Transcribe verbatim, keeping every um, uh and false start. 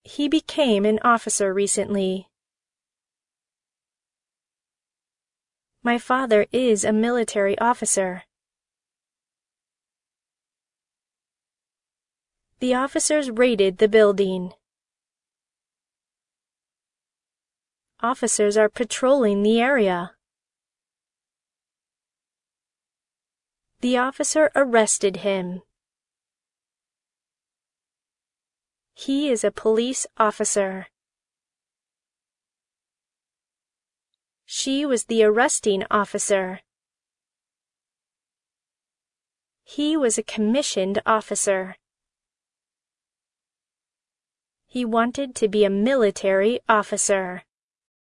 He became an officer recently. My father is a military officer. The officers raided the building. Officers are patrolling the area. The officer arrested him. He is a police officer. She was the arresting officer. He was a commissioned officer. He wanted to be a military officer.